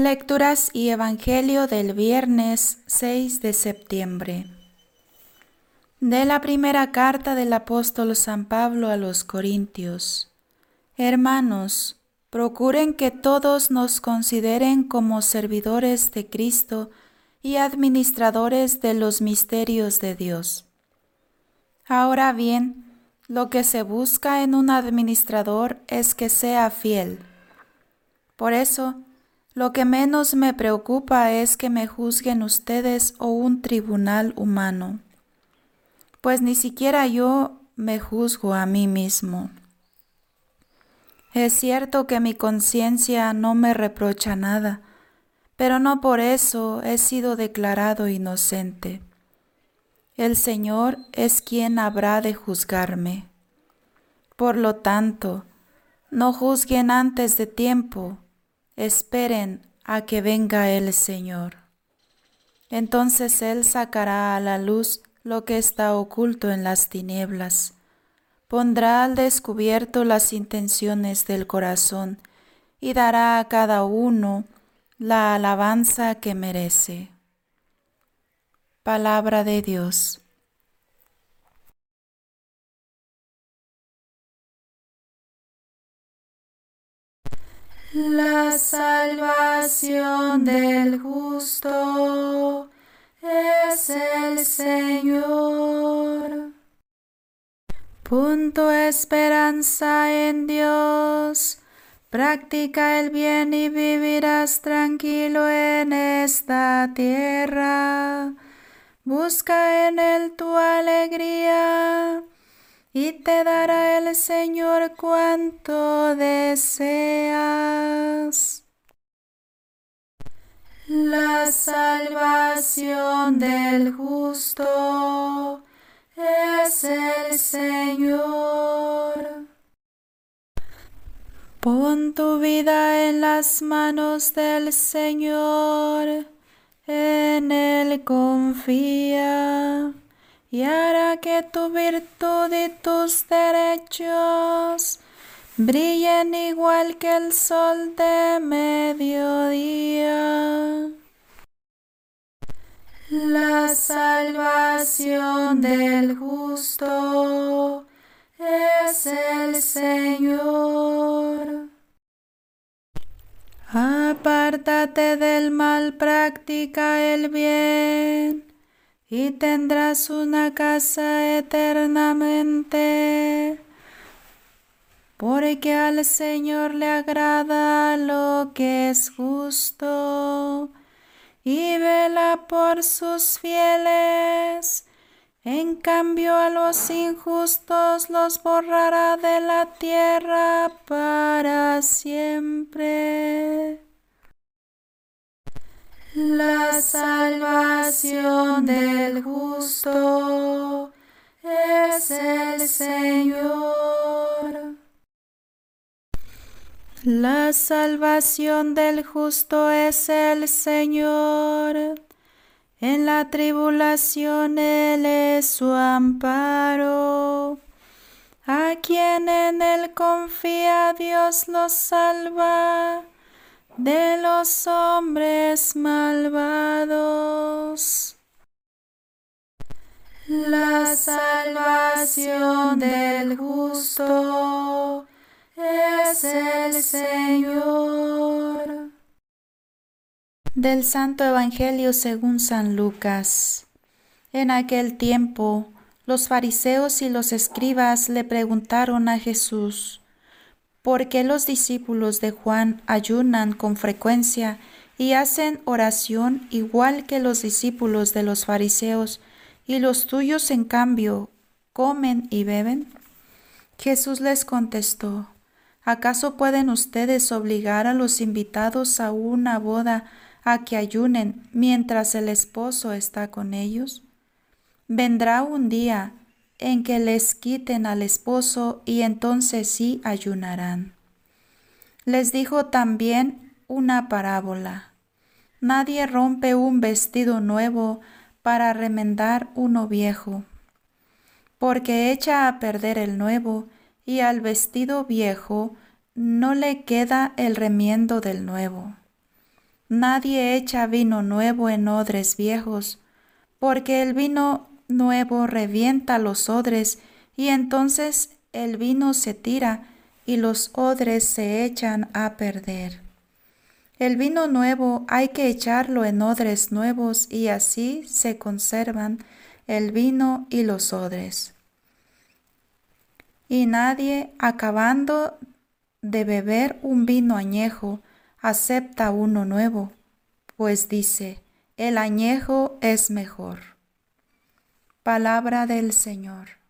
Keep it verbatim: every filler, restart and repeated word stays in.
Lecturas y Evangelio del viernes seis de septiembre. De la primera carta del apóstol San Pablo a los Corintios. Hermanos, procuren que todos nos consideren como servidores de Cristo y administradores de los misterios de Dios. Ahora bien, lo que se busca en un administrador es que sea fiel. Por eso, lo que menos me preocupa es que me juzguen ustedes o un tribunal humano, pues ni siquiera yo me juzgo a mí mismo. Es cierto que mi conciencia no me reprocha nada, pero no por eso he sido declarado inocente. El Señor es quien habrá de juzgarme. Por lo tanto, no juzguen antes de tiempo. Esperen a que venga el Señor. Entonces Él sacará a la luz lo que está oculto en las tinieblas. Pondrá al descubierto las intenciones del corazón y dará a cada uno la alabanza que merece. Palabra de Dios. La salvación del justo es el Señor. Pon tu esperanza en Dios, practica el bien y vivirás tranquilo en esta tierra. Busca en Él tu alegría, y te dará el Señor cuanto deseas. La salvación del justo es el Señor. Pon tu vida en las manos del Señor, en Él confía, y hará que tu virtud y tus derechos brillen igual que el sol de mediodía. La salvación del justo es el Señor. Apártate del mal, practica el bien, y tendrás una casa eternamente, porque al Señor le agrada lo que es justo, y vela por sus fieles. En cambio a los injustos los borrará de la tierra para siempre. La salvación del justo es el Señor. La salvación del justo es el Señor. En la tribulación Él es su amparo. A quien en Él confía, Dios los salva de los hombres malvados. La salvación del justo es el Señor. Del Santo Evangelio según San Lucas. En aquel tiempo, los fariseos y los escribas le preguntaron a Jesús: ¿por qué los discípulos de Juan ayunan con frecuencia y hacen oración igual que los discípulos de los fariseos, y los tuyos, en cambio, comen y beben? Jesús les contestó: ¿acaso pueden ustedes obligar a los invitados a una boda a que ayunen mientras el esposo está con ellos? Vendrá un día en que les quiten al esposo y entonces sí ayunarán. Les dijo también una parábola: nadie rompe un vestido nuevo para remendar uno viejo, porque echa a perder el nuevo, y al vestido viejo no le queda el remiendo del nuevo. Nadie echa vino nuevo en odres viejos, porque el vino nuevo revienta los odres, y entonces el vino se tira y los odres se echan a perder. El vino nuevo hay que echarlo en odres nuevos, y así se conservan el vino y los odres. Y nadie, acabando de beber un vino añejo, acepta uno nuevo, pues dice, el añejo es mejor. Palabra del Señor.